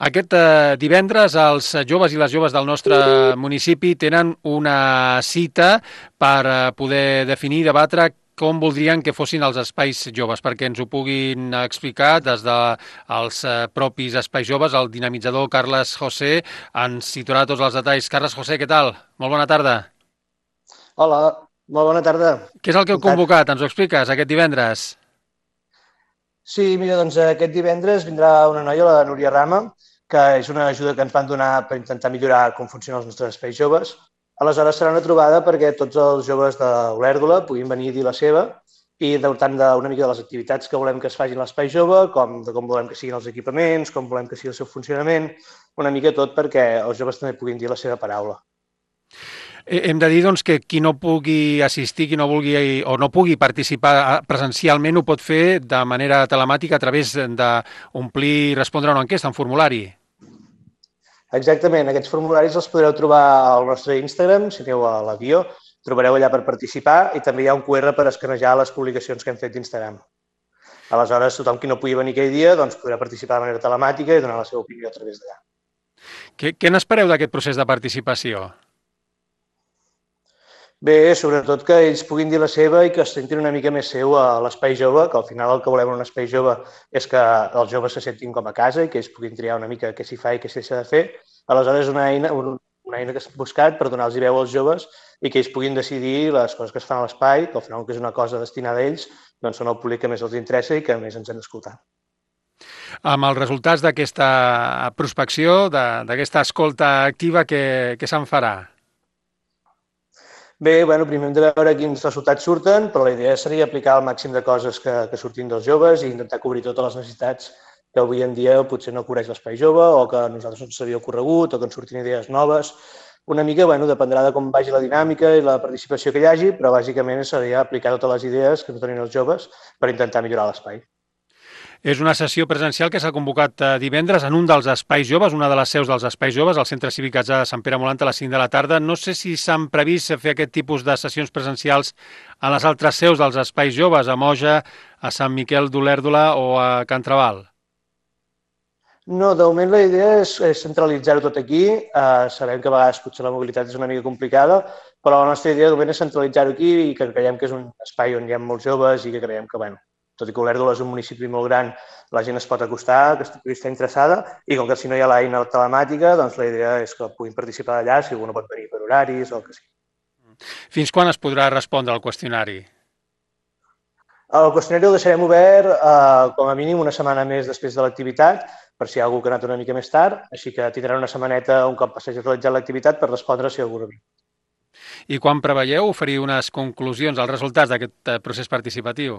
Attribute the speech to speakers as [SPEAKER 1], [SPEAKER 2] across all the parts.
[SPEAKER 1] Aquest divendres els joves i les joves del nostre municipi tenen una cita per poder definir i debatre com voldrien que fossin els espais joves, perquè ens ho puguin explicar des dels propis espais joves. El dinamitzador Carles José ens situarà tots els detalls. Carles José, què tal? Molt bona tarda.
[SPEAKER 2] Hola, molt bona tarda.
[SPEAKER 1] Què és el que heu
[SPEAKER 2] Encantat.
[SPEAKER 1] convocat? Ens ho expliques aquest divendres?
[SPEAKER 2] Sí, mira, doncs aquest divendres vindrà una noia, la Núria Rama, que és una ajuda que ens van donar per intentar millorar com funcionen els nostres espais joves. Aleshores serà una trobada perquè tots els joves de l'Olèrdola puguin venir a dir la seva i tant d'una mica de les activitats que volem que es facin a l'espai jove, com de com volem que siguin els equipaments, com volem que sigui el seu funcionament, una mica tot perquè els joves també puguin dir la seva paraula.
[SPEAKER 1] Hem de dir doncs, que qui no pugui assistir, qui no vulgui o no pugui participar presencialment ho pot fer de manera telemàtica a través d'omplir i respondre a una enquesta, un formulari.
[SPEAKER 2] Exactament, aquests formularis els podreu trobar al nostre Instagram, si aneu a la bio, trobareu allà per participar i també hi ha un QR per escanejar les publicacions que hem fet d'Instagram. Aleshores, tothom qui no pugui venir aquell dia doncs, podrà participar de manera telemàtica i donar la seva opinió a través d'allà.
[SPEAKER 1] Què n'espereu d'aquest procés de participació?
[SPEAKER 2] Bé, sobretot que ells puguin dir la seva i que es sentin una mica més seu a l'espai jove, que al final el que volem en un espai jove és que els joves se sentin com a casa i que ells puguin triar una mica què s'hi fa i què s'hi deixa de fer. Aleshores, és una eina que s'ha buscat per donar-los veu als joves i que ells puguin decidir les coses que es fan a l'espai, que al final que és una cosa destinada a ells, doncs són el públic que més els interessa i que més ens han d'escoltar.
[SPEAKER 1] Amb els resultats d'aquesta prospecció, d'aquesta escolta activa, què se'n farà?
[SPEAKER 2] Bé, bueno, primer hem de veure quins resultats surten, però la idea seria aplicar el màxim de coses que surtin dels joves i intentar cobrir totes les necessitats que avui en dia potser no cobreix l'espai jove o que a nosaltres no ens havia ocorregut o que ens surtin idees noves. Una mica, bueno, dependrà de com vagi la dinàmica i la participació que hi hagi, però bàsicament seria aplicar totes les idees que ens donin els joves per intentar millorar l'espai.
[SPEAKER 1] És una sessió presencial que s'ha convocat divendres en un dels espais joves, una de les seus dels espais joves, al Centre Cívic Atzà de Sant Pere Molant a les 5 de la tarda. No sé si s'han previst fer aquest tipus de sessions presencials a les altres seus dels espais joves, a Moja, a Sant Miquel d'Olèrdola o a Can Trabal.
[SPEAKER 2] No, de moment la idea és centralitzar-ho tot aquí. Sabem que a vegades potser la mobilitat és una mica complicada, però la nostra idea de moment és centralitzar-ho aquí i que creiem que és un espai on hi ha molts joves i que creiem que, bueno, tot i que Olèrdola és un municipi molt gran, la gent es pot acostar, que pugui estar interessada, i com que si no hi ha l'eina telemàtica, doncs la idea és que puguin participar d'allà si algú no pot venir per horaris o el que sigui.
[SPEAKER 1] Fins quan es podrà respondre al qüestionari?
[SPEAKER 2] El qüestionari el deixarem obert com a mínim una setmana més després de l'activitat, per si hi ha algú que ha anat una mica més tard, així que tindran una setmaneta un cop s'hagi realitzat l'activitat per respondre si algú no ve.
[SPEAKER 1] I quan preveieu oferir unes conclusions als resultats d'aquest procés participatiu?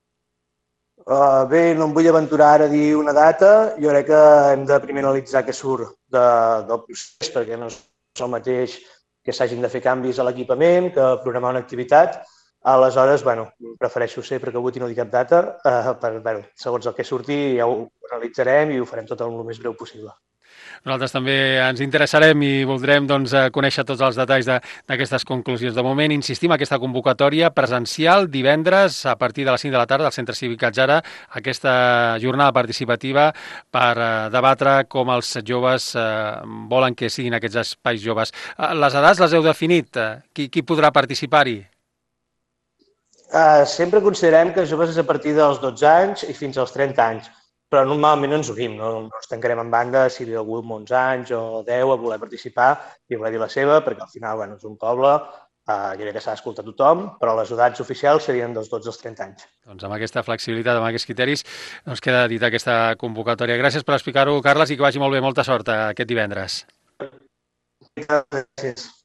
[SPEAKER 2] Bé, no em vull aventurar ara a dir una data. Jo crec que hem de primer analitzar què surt del procés, perquè no és el mateix que s'hagin de fer canvis a l'equipament que programar una activitat. Aleshores, bueno, prefereixo ser precavut i no dir cap data, segons el que surti ja ho analitzarem i ho farem tot el més breu possible.
[SPEAKER 1] Nosaltres també ens interessarem i voldrem conèixer tots els detalls d'aquestes conclusions. De moment, insistim, aquesta convocatòria presencial divendres a partir de les 5 de la tarda al Centre Cívic Atzara, aquesta jornada participativa per debatre com els joves volen que siguin aquests espais joves. Les edats les heu definit? Qui podrà participar-hi?
[SPEAKER 2] Sempre considerem que joves és a partir dels 12 anys i fins als 30 anys, però normalment no ens unim, no ens tancarem en banda si ve algú amb 11 anys o 10 a voler participar i a voler dir la seva, perquè al final és un poble, jo crec que s'ha d'escoltar tothom, però les edats oficials serien dels 12 als 30 anys.
[SPEAKER 1] Doncs amb aquesta flexibilitat, amb aquests criteris, queda dit aquesta convocatòria. Gràcies per explicar-ho, Carles, i que vagi molt bé. Molta sort aquest divendres.
[SPEAKER 2] Gràcies.